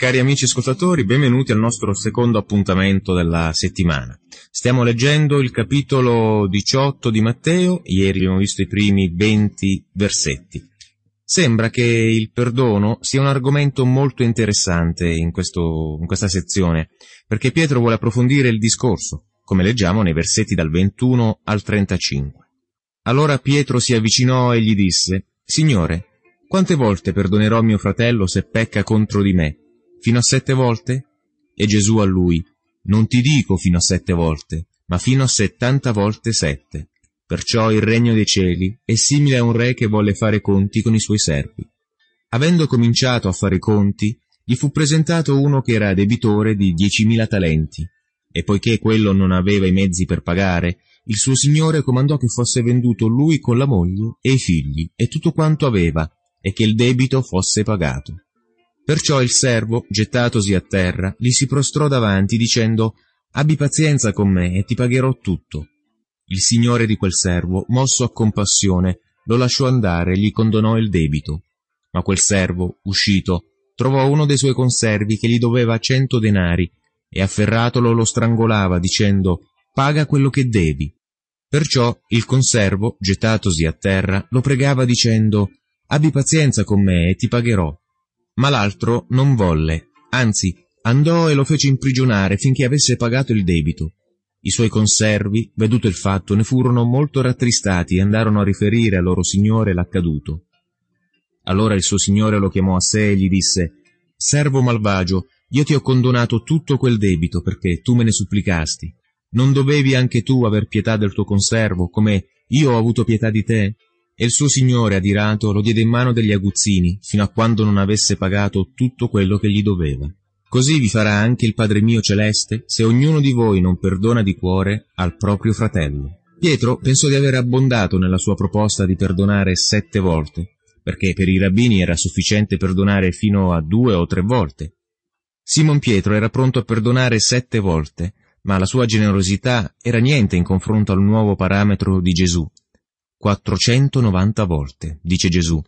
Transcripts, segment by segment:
Cari amici ascoltatori, benvenuti al nostro secondo appuntamento della settimana. Stiamo leggendo il capitolo 18 di Matteo, ieri abbiamo visto i primi 20 versetti. Sembra che il perdono sia un argomento molto interessante in questa sezione, perché Pietro vuole approfondire il discorso, come leggiamo nei versetti dal 21 al 35. Allora Pietro si avvicinò e gli disse: «Signore, quante volte perdonerò mio fratello se pecca contro di me? Fino a 7 volte? E Gesù a lui: non ti dico fino a 7 volte, ma fino a 70 volte 7. Perciò il regno dei cieli è simile a un re che volle fare conti con i suoi servi. Avendo cominciato a fare conti, gli fu presentato uno che era debitore di 10.000 talenti, e poiché quello non aveva i mezzi per pagare, il suo signore comandò che fosse venduto lui con la moglie e i figli e tutto quanto aveva, e che il debito fosse pagato. Perciò il servo, gettatosi a terra, gli si prostrò davanti, dicendo: «Abbi pazienza con me e ti pagherò tutto». Il signore di quel servo, mosso a compassione, lo lasciò andare e gli condonò il debito. Ma quel servo, uscito, trovò uno dei suoi conservi che gli doveva 100 denari, e afferratolo lo strangolava, dicendo: «Paga quello che devi». Perciò il conservo, gettatosi a terra, lo pregava dicendo: «Abbi pazienza con me e ti pagherò». Ma l'altro non volle, anzi andò e lo fece imprigionare finché avesse pagato il debito. I suoi conservi, veduto il fatto, ne furono molto rattristati e andarono a riferire al loro signore l'accaduto. Allora il suo signore lo chiamò a sé e gli disse: «Servo malvagio, io ti ho condonato tutto quel debito perché tu me ne supplicasti. Non dovevi anche tu aver pietà del tuo conservo, come io ho avuto pietà di te?» E il suo signore, adirato, lo diede in mano degli aguzzini, fino a quando non avesse pagato tutto quello che gli doveva. Così vi farà anche il Padre mio celeste, se ognuno di voi non perdona di cuore al proprio fratello. Pietro pensò di aver abbondato nella sua proposta di perdonare 7 volte, perché per i rabbini era sufficiente perdonare fino a 2 o 3 volte. Simon Pietro era pronto a perdonare 7 volte, ma la sua generosità era niente in confronto al nuovo parametro di Gesù. 490 volte, dice Gesù.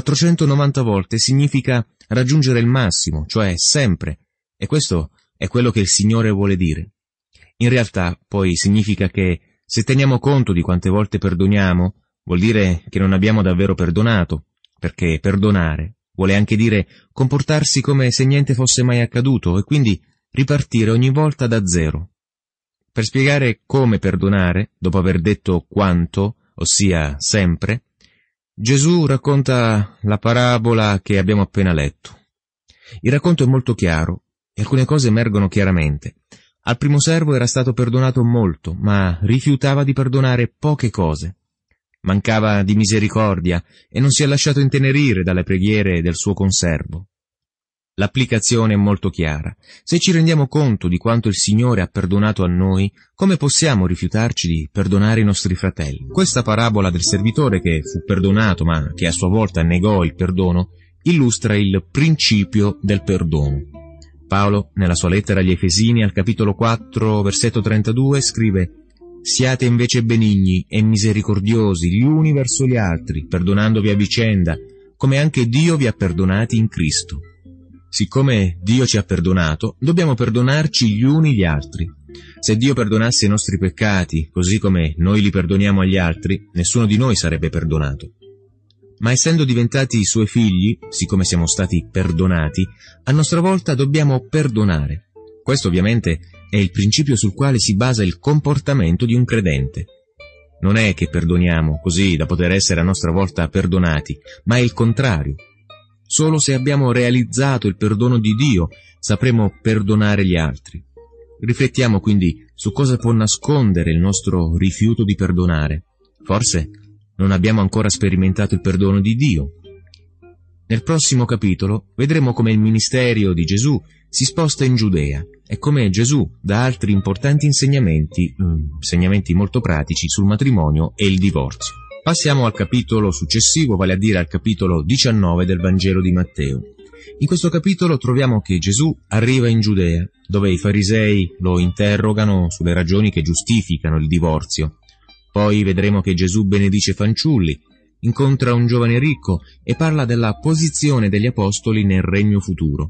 490 volte significa raggiungere il massimo, cioè sempre, e questo è quello che il Signore vuole dire. In realtà, poi, significa che se teniamo conto di quante volte perdoniamo, vuol dire che non abbiamo davvero perdonato, perché perdonare vuole anche dire comportarsi come se niente fosse mai accaduto e quindi ripartire ogni volta da zero. Per spiegare come perdonare, dopo aver detto quanto, ossia sempre, Gesù racconta la parabola che abbiamo appena letto. Il racconto è molto chiaro e alcune cose emergono chiaramente. Al primo servo era stato perdonato molto, ma rifiutava di perdonare poche cose. Mancava di misericordia e non si è lasciato intenerire dalle preghiere del suo conservo. L'applicazione è molto chiara. Se ci rendiamo conto di quanto il Signore ha perdonato a noi, come possiamo rifiutarci di perdonare i nostri fratelli? Questa parabola del servitore che fu perdonato, ma che a sua volta negò il perdono, illustra il principio del perdono. Paolo, nella sua lettera agli Efesini, al capitolo 4, versetto 32, scrive: «Siate invece benigni e misericordiosi gli uni verso gli altri, perdonandovi a vicenda, come anche Dio vi ha perdonati in Cristo». Siccome Dio ci ha perdonato, dobbiamo perdonarci gli uni gli altri. Se Dio perdonasse i nostri peccati, così come noi li perdoniamo agli altri, nessuno di noi sarebbe perdonato. Ma essendo diventati Suoi figli, siccome siamo stati perdonati, a nostra volta dobbiamo perdonare. Questo ovviamente è il principio sul quale si basa il comportamento di un credente. Non è che perdoniamo così da poter essere a nostra volta perdonati, ma è il contrario. Solo se abbiamo realizzato il perdono di Dio sapremo perdonare gli altri. Riflettiamo quindi su cosa può nascondere il nostro rifiuto di perdonare. Forse non abbiamo ancora sperimentato il perdono di Dio. Nel prossimo capitolo vedremo come il ministero di Gesù si sposta in Giudea e come Gesù dà altri importanti insegnamenti molto pratici sul matrimonio e il divorzio. Passiamo al capitolo successivo, vale a dire al capitolo 19 del Vangelo di Matteo. In questo capitolo troviamo che Gesù arriva in Giudea, dove i farisei lo interrogano sulle ragioni che giustificano il divorzio. Poi vedremo che Gesù benedice fanciulli, incontra un giovane ricco e parla della posizione degli apostoli nel regno futuro.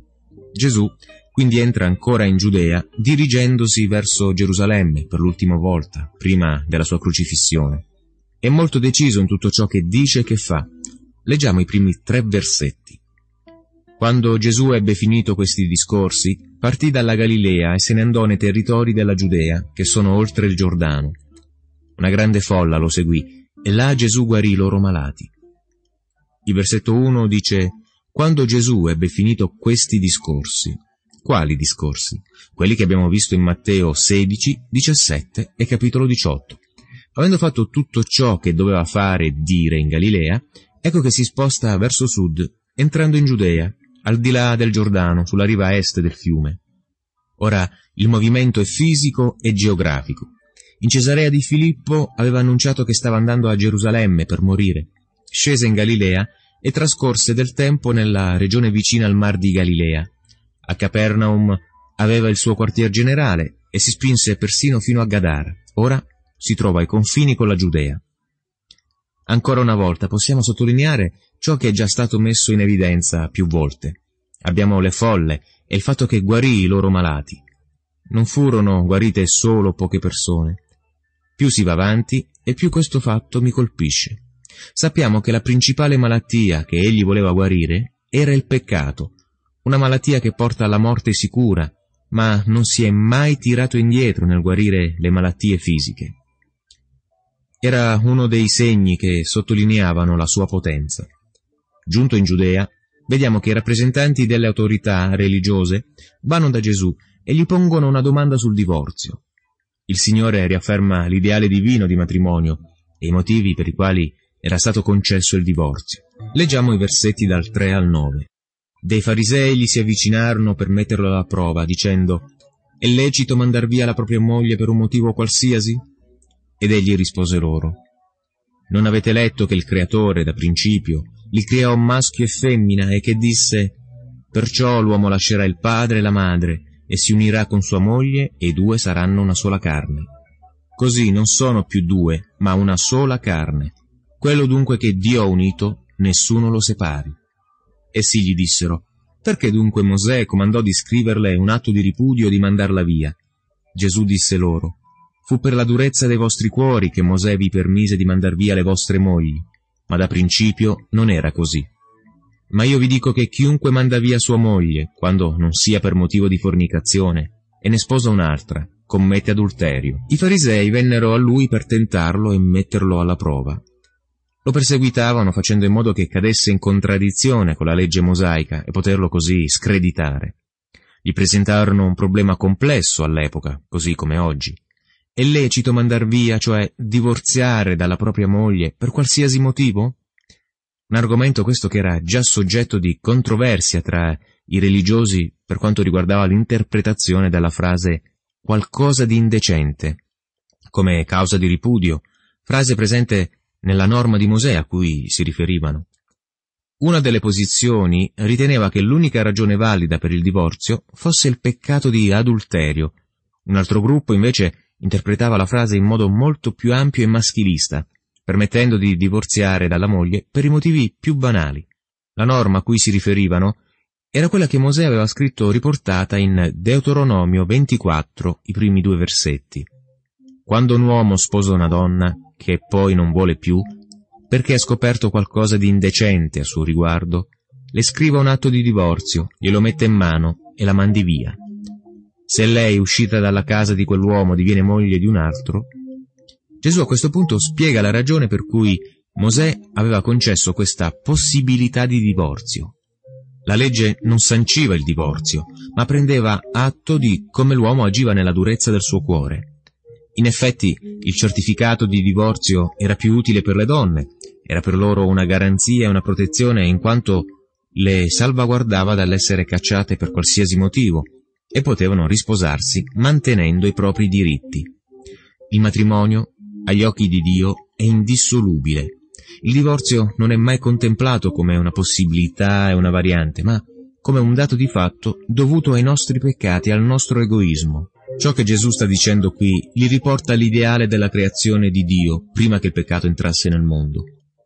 Gesù quindi entra ancora in Giudea, dirigendosi verso Gerusalemme per l'ultima volta, prima della sua crocifissione. È molto deciso in tutto ciò che dice e che fa. Leggiamo i primi 3 versetti. Quando Gesù ebbe finito questi discorsi, partì dalla Galilea e se ne andò nei territori della Giudea, che sono oltre il Giordano. Una grande folla lo seguì, e là Gesù guarì i loro malati. Il versetto 1 dice: quando Gesù ebbe finito questi discorsi. Quali discorsi? Quelli che abbiamo visto in Matteo 16, 17 e capitolo 18. Avendo fatto tutto ciò che doveva fare e dire in Galilea, ecco che si sposta verso sud, entrando in Giudea, al di là del Giordano, sulla riva est del fiume. Ora, il movimento è fisico e geografico. In Cesarea di Filippo aveva annunciato che stava andando a Gerusalemme per morire. Scese in Galilea e trascorse del tempo nella regione vicina al Mar di Galilea. A Capernaum aveva il suo quartier generale e si spinse persino fino a Gadara. Ora si trova ai confini con la Giudea. Ancora una volta possiamo sottolineare ciò che è già stato messo in evidenza più volte. Abbiamo le folle e il fatto che guarì i loro malati. Non furono guarite solo poche persone. Più si va avanti e più questo fatto mi colpisce. Sappiamo che la principale malattia che egli voleva guarire era il peccato, una malattia che porta alla morte sicura, ma non si è mai tirato indietro nel guarire le malattie fisiche. Era uno dei segni che sottolineavano la sua potenza. Giunto in Giudea, vediamo che i rappresentanti delle autorità religiose vanno da Gesù e gli pongono una domanda sul divorzio. Il Signore riafferma l'ideale divino di matrimonio e i motivi per i quali era stato concesso il divorzio. Leggiamo i versetti dal 3 al 9. Dei farisei gli si avvicinarono per metterlo alla prova, dicendo: «È lecito mandar via la propria moglie per un motivo qualsiasi?» Ed egli rispose loro: «Non avete letto che il Creatore, da principio, li creò maschio e femmina e che disse: perciò l'uomo lascerà il padre e la madre e si unirà con sua moglie e i due saranno una sola carne. Così non sono più due, ma una sola carne. Quello dunque che Dio ha unito, nessuno lo separi». Essi gli dissero: «Perché dunque Mosè comandò di scriverle un atto di ripudio e di mandarla via?» Gesù disse loro: «Fu per la durezza dei vostri cuori che Mosè vi permise di mandar via le vostre mogli, ma da principio non era così. Ma io vi dico che chiunque manda via sua moglie, quando non sia per motivo di fornicazione, e ne sposa un'altra, commette adulterio». I farisei vennero a lui per tentarlo e metterlo alla prova. Lo perseguitavano facendo in modo che cadesse in contraddizione con la legge mosaica e poterlo così screditare. Gli presentarono un problema complesso all'epoca, così come oggi. È lecito mandar via, cioè divorziare dalla propria moglie, per qualsiasi motivo? Un argomento questo che era già soggetto di controversia tra i religiosi per quanto riguardava l'interpretazione della frase «qualcosa di indecente» come causa di ripudio, frase presente nella norma di Mosè a cui si riferivano. Una delle posizioni riteneva che l'unica ragione valida per il divorzio fosse il peccato di adulterio. Un altro gruppo invece interpretava la frase in modo molto più ampio e maschilista, permettendo di divorziare dalla moglie per i motivi più banali. La norma a cui si riferivano era quella che Mosè aveva scritto riportata in Deuteronomio 24, i primi 2 versetti. Quando un uomo sposa una donna che poi non vuole più, perché ha scoperto qualcosa di indecente a suo riguardo, le scriva un atto di divorzio, glielo mette in mano e la mandi via. Se lei, uscita dalla casa di quell'uomo, diviene moglie di un altro, Gesù a questo punto spiega la ragione per cui Mosè aveva concesso questa possibilità di divorzio. La legge non sanciva il divorzio, ma prendeva atto di come l'uomo agiva nella durezza del suo cuore. In effetti, il certificato di divorzio era più utile per le donne, era per loro una garanzia e una protezione in quanto le salvaguardava dall'essere cacciate per qualsiasi motivo e potevano risposarsi mantenendo i propri diritti. Il matrimonio, agli occhi di Dio, è indissolubile. Il divorzio non è mai contemplato come una possibilità e una variante, ma come un dato di fatto dovuto ai nostri peccati e al nostro egoismo. Ciò che Gesù sta dicendo qui li riporta all'ideale della creazione di Dio prima che il peccato entrasse nel mondo.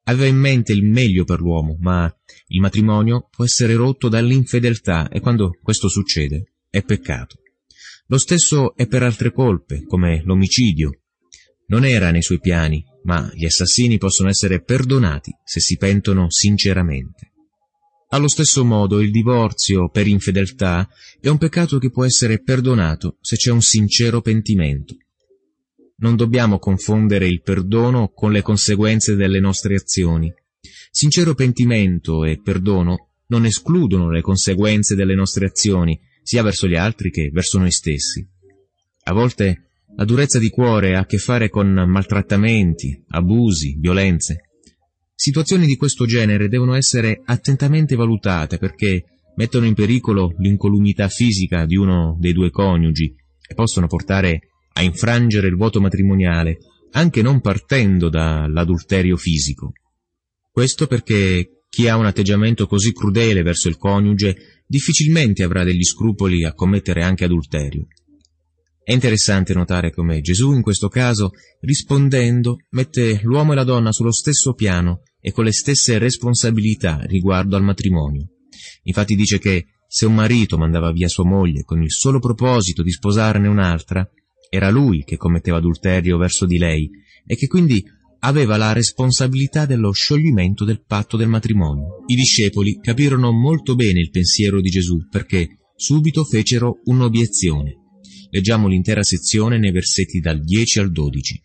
Aveva in mente il meglio per l'uomo, ma il matrimonio può essere rotto dall'infedeltà e quando questo succede è peccato. Lo stesso è per altre colpe, come l'omicidio. Non era nei suoi piani, ma gli assassini possono essere perdonati se si pentono sinceramente. Allo stesso modo il divorzio per infedeltà è un peccato che può essere perdonato se c'è un sincero pentimento. Non dobbiamo confondere il perdono con le conseguenze delle nostre azioni. Sincero pentimento e perdono non escludono le conseguenze delle nostre azioni, sia verso gli altri che verso noi stessi. A volte la durezza di cuore ha a che fare con maltrattamenti, abusi, violenze. Situazioni di questo genere devono essere attentamente valutate perché mettono in pericolo l'incolumità fisica di uno dei due coniugi e possono portare a infrangere il voto matrimoniale, anche non partendo dall'adulterio fisico. Questo perché chi ha un atteggiamento così crudele verso il coniuge difficilmente avrà degli scrupoli a commettere anche adulterio. È interessante notare come Gesù in questo caso, rispondendo, mette l'uomo e la donna sullo stesso piano e con le stesse responsabilità riguardo al matrimonio. Infatti dice che se un marito mandava via sua moglie con il solo proposito di sposarne un'altra, era lui che commetteva adulterio verso di lei e che quindi aveva la responsabilità dello scioglimento del patto del matrimonio. I discepoli capirono molto bene il pensiero di Gesù perché subito fecero un'obiezione. Leggiamo l'intera sezione nei versetti dal 10 al 12.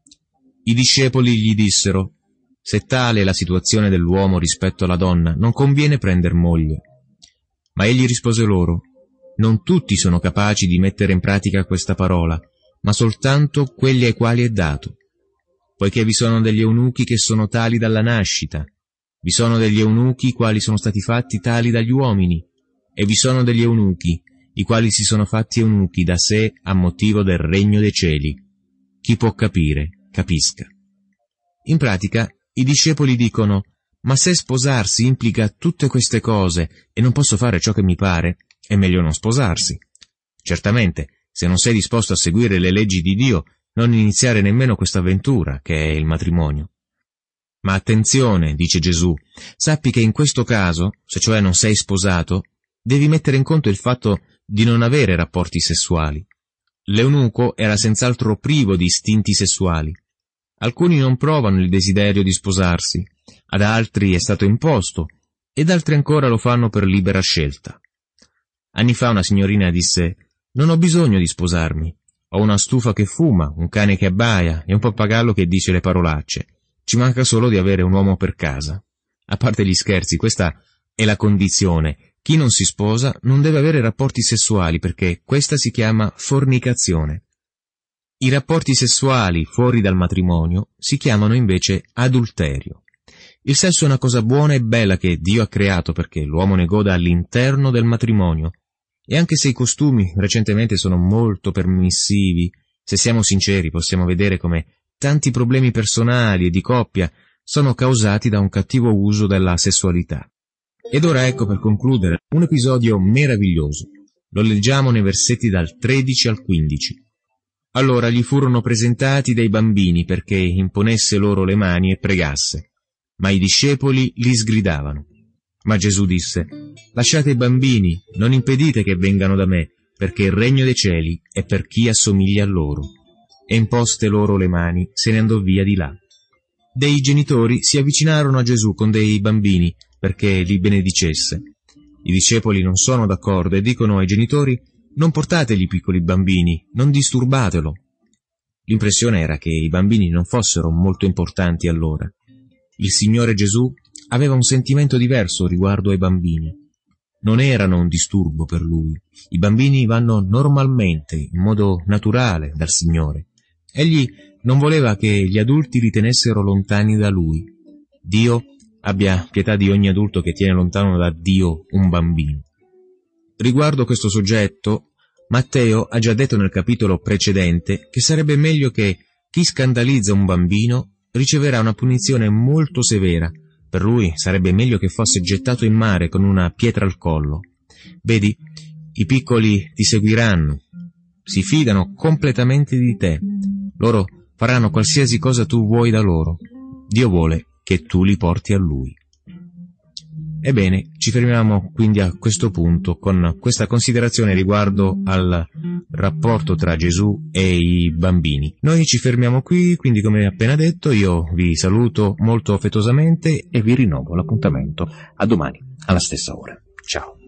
I discepoli gli dissero: «Se tale è la situazione dell'uomo rispetto alla donna, non conviene prender moglie». Ma egli rispose loro: «Non tutti sono capaci di mettere in pratica questa parola, ma soltanto quelli ai quali è dato. Poiché vi sono degli eunuchi che sono tali dalla nascita, vi sono degli eunuchi i quali sono stati fatti tali dagli uomini, e vi sono degli eunuchi i quali si sono fatti eunuchi da sé a motivo del regno dei cieli. Chi può capire, capisca». In pratica, i discepoli dicono: «Ma se sposarsi implica tutte queste cose e non posso fare ciò che mi pare, è meglio non sposarsi». Certamente, se non sei disposto a seguire le leggi di Dio, non iniziare nemmeno questa avventura, che è il matrimonio. Ma attenzione, dice Gesù, sappi che in questo caso, se cioè non sei sposato, devi mettere in conto il fatto di non avere rapporti sessuali. L'eunuco era senz'altro privo di istinti sessuali. Alcuni non provano il desiderio di sposarsi, ad altri è stato imposto, ed altri ancora lo fanno per libera scelta. Anni fa una signorina disse: «Non ho bisogno di sposarmi. Ho una stufa che fuma, un cane che abbaia e un pappagallo che dice le parolacce. Ci manca solo di avere un uomo per casa». A parte gli scherzi, questa è la condizione. Chi non si sposa non deve avere rapporti sessuali perché questa si chiama fornicazione. I rapporti sessuali fuori dal matrimonio si chiamano invece adulterio. Il sesso è una cosa buona e bella che Dio ha creato perché l'uomo ne goda all'interno del matrimonio. E anche se i costumi recentemente sono molto permissivi, se siamo sinceri possiamo vedere come tanti problemi personali e di coppia sono causati da un cattivo uso della sessualità. Ed ora ecco, per concludere, un episodio meraviglioso. Lo leggiamo nei versetti dal 13 al 15. Allora gli furono presentati dei bambini perché imponesse loro le mani e pregasse, ma i discepoli li sgridavano. Ma Gesù disse: «Lasciate i bambini, non impedite che vengano da me, perché il regno dei cieli è per chi assomiglia a loro». E imposte loro le mani, se ne andò via di là. Dei genitori si avvicinarono a Gesù con dei bambini perché li benedicesse. I discepoli non sono d'accordo e dicono ai genitori: «Non portategli piccoli bambini, non disturbatelo». L'impressione era che i bambini non fossero molto importanti allora. Il Signore Gesù aveva un sentimento diverso riguardo ai bambini. Non erano un disturbo per Lui. I bambini vanno normalmente, in modo naturale, dal Signore. Egli non voleva che gli adulti li tenessero lontani da Lui. Dio abbia pietà di ogni adulto che tiene lontano da Dio un bambino. Riguardo questo soggetto, Matteo ha già detto nel capitolo precedente che sarebbe meglio che chi scandalizza un bambino riceverà una punizione molto severa. Per lui sarebbe meglio che fosse gettato in mare con una pietra al collo. Vedi, i piccoli ti seguiranno, si fidano completamente di te. Loro faranno qualsiasi cosa tu vuoi da loro. Dio vuole che tu li porti a Lui. Ebbene, ci fermiamo quindi a questo punto con questa considerazione riguardo al rapporto tra Gesù e i bambini. Noi ci fermiamo qui, quindi come appena detto io vi saluto molto affettuosamente e vi rinnovo l'appuntamento a domani alla stessa ora. Ciao.